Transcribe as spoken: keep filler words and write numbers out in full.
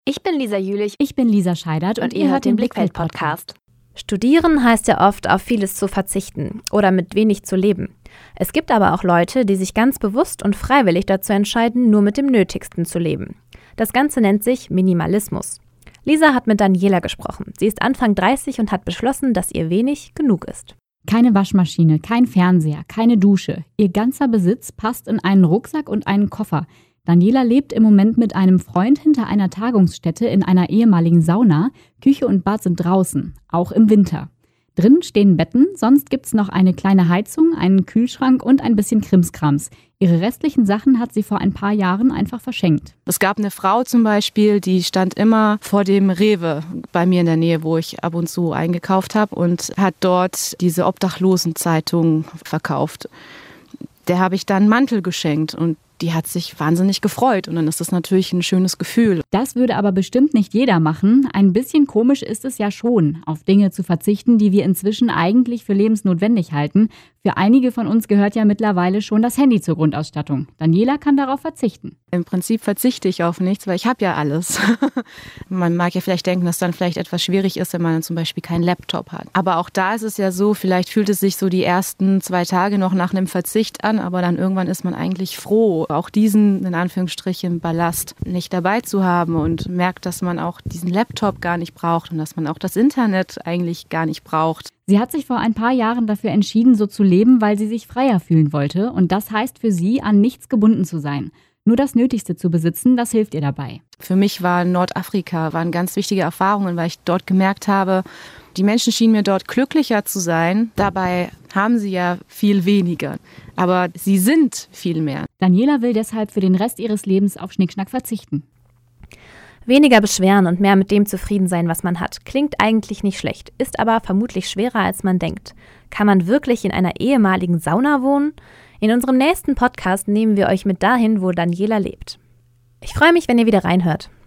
Ich bin Lisa Jülich. Ich bin Lisa Scheidert und, und ihr hört den Blickfeld-Podcast. Studieren heißt ja oft, auf vieles zu verzichten oder mit wenig zu leben. Es gibt aber auch Leute, die sich ganz bewusst und freiwillig dazu entscheiden, nur mit dem Nötigsten zu leben. Das Ganze nennt sich Minimalismus. Lisa hat mit Daniela gesprochen. Sie ist Anfang dreißig und hat beschlossen, dass ihr wenig genug ist. Keine Waschmaschine, kein Fernseher, keine Dusche. Ihr ganzer Besitz passt in einen Rucksack und einen Koffer. Daniela lebt im Moment mit einem Freund hinter einer Tagungsstätte in einer ehemaligen Sauna. Küche und Bad sind draußen, auch im Winter. Drinnen stehen Betten, sonst gibt's noch eine kleine Heizung, einen Kühlschrank und ein bisschen Krimskrams. Ihre restlichen Sachen hat sie vor ein paar Jahren einfach verschenkt. Es gab eine Frau zum Beispiel, die stand immer vor dem Rewe bei mir in der Nähe, wo ich ab und zu eingekauft habe und hat dort diese Obdachlosenzeitung verkauft. Der habe ich dann einen Mantel geschenkt und die hat sich wahnsinnig gefreut und dann ist das natürlich ein schönes Gefühl. Das würde aber bestimmt nicht jeder machen. Ein bisschen komisch ist es ja schon, auf Dinge zu verzichten, die wir inzwischen eigentlich für lebensnotwendig halten. Für einige von uns gehört ja mittlerweile schon das Handy zur Grundausstattung. Daniela kann darauf verzichten. Im Prinzip verzichte ich auf nichts, weil ich habe ja alles. Man mag ja vielleicht denken, dass dann vielleicht etwas schwierig ist, wenn man dann zum Beispiel keinen Laptop hat. Aber auch da ist es ja so, vielleicht fühlt es sich so die ersten zwei Tage noch nach einem Verzicht an, aber dann irgendwann ist man eigentlich froh, auch diesen, in Anführungsstrichen, Ballast nicht dabei zu haben und merkt, dass man auch diesen Laptop gar nicht braucht und dass man auch das Internet eigentlich gar nicht braucht. Sie hat sich vor ein paar Jahren dafür entschieden, so zu leben, weil sie sich freier fühlen wollte. Und das heißt für sie, an nichts gebunden zu sein. Nur das Nötigste zu besitzen, das hilft ihr dabei. Für mich war Nordafrika, waren ganz wichtige Erfahrungen, weil ich dort gemerkt habe, die Menschen schienen mir dort glücklicher zu sein. Dabei haben sie ja viel weniger. Aber sie sind viel mehr. Daniela will deshalb für den Rest ihres Lebens auf Schnickschnack verzichten. Weniger beschweren und mehr mit dem zufrieden sein, was man hat. Klingt eigentlich nicht schlecht, ist aber vermutlich schwerer, als man denkt. Kann man wirklich in einer ehemaligen Sauna wohnen? In unserem nächsten Podcast nehmen wir euch mit dahin, wo Daniela lebt. Ich freue mich, wenn ihr wieder reinhört.